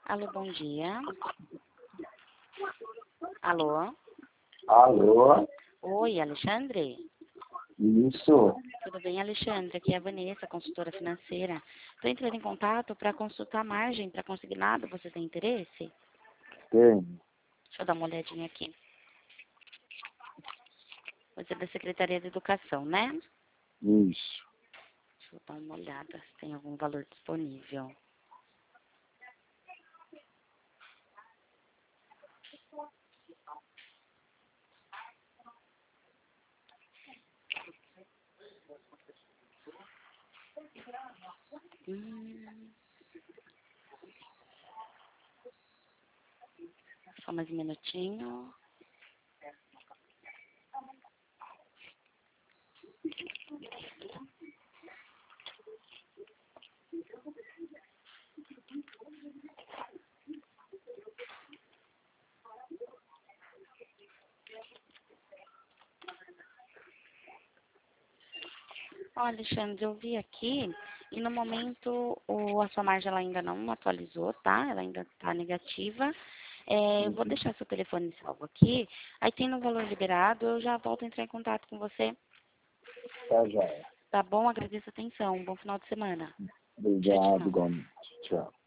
Alô, bom dia. Alô? Alô? Oi, Alexandre? Isso. Tudo bem, Alexandre? Aqui é a Vanessa, consultora financeira. Estou entrando em contato para consultar a margem para consignado. Você tem interesse? Tem. Deixa eu dar uma olhadinha aqui. Você é da Secretaria de Educação, né? Isso. Deixa eu dar uma olhada se tem algum valor disponível. Só mais um minutinho. Ó, Alexandre, eu vi aqui e no momento a sua margem ela ainda não atualizou, tá? Ela ainda está negativa. Eu vou deixar seu telefone salvo aqui. Aí tem no valor liberado, eu já volto a entrar em contato com você. Tá, já. Tá bom? Agradeço a atenção. Um bom final de semana. Tchau, Obrigado, tchau. igualmente. Tchau.